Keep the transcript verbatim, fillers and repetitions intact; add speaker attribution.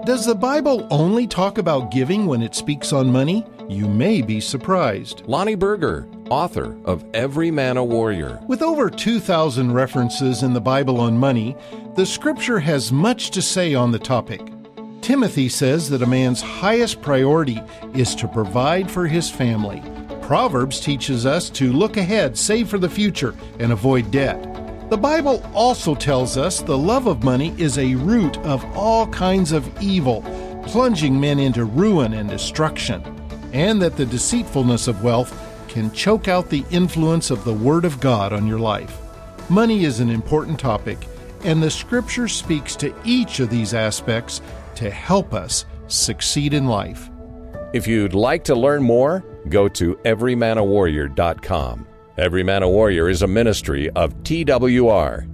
Speaker 1: Does the Bible only talk about giving when it speaks on money? You may be surprised.
Speaker 2: Lonnie Berger, author of Every Man a Warrior.
Speaker 1: With over two thousand references in the Bible on money, the Scripture has much to say on the topic. Timothy says that a man's highest priority is to provide for his family. Proverbs teaches us to look ahead, save for the future, and avoid debt. The Bible also tells us the love of money is a root of all kinds of evil, plunging men into ruin and destruction, and that the deceitfulness of wealth can choke out the influence of the Word of God on your life. Money is an important topic, and the Scripture speaks to each of these aspects to help us succeed in life.
Speaker 2: If you'd like to learn more, go to every man a warrior dot com. Every Man a Warrior is a ministry of T W R,